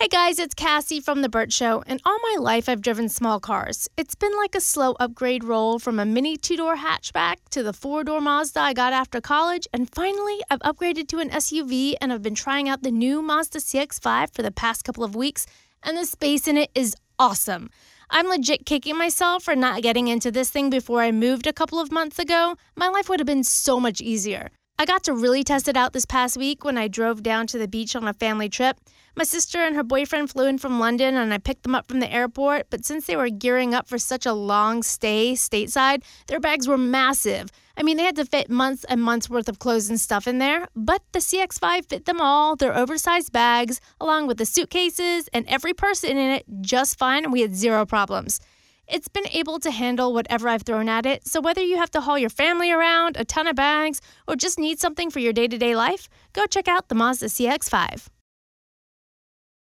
Hey guys, it's Cassie from The Burt Show, and all my life I've driven small cars. It's been like a slow upgrade roll from a mini two-door hatchback to the four-door Mazda I got after college, and finally I've upgraded to an SUV and I've been trying out the new Mazda CX-5 for the past couple of weeks, and the space in it is awesome. I'm legit kicking myself for not getting into this thing before I moved a couple of months ago. My life would have been so much easier. I got to really test it out this past week when I drove down to the beach on a family trip. My sister and her boyfriend flew in from London and I picked them up from the airport, but since they were gearing up for such a long stay stateside, their bags were massive. I mean, they had to fit months and months worth of clothes and stuff in there, but the CX-5 fit them all, their oversized bags, along with the suitcases and every person in it just fine, and we had zero problems. It's been able to handle whatever I've thrown at it, so whether you have to haul your family around, a ton of bags, or just need something for your day-to-day life, go check out the Mazda CX-5.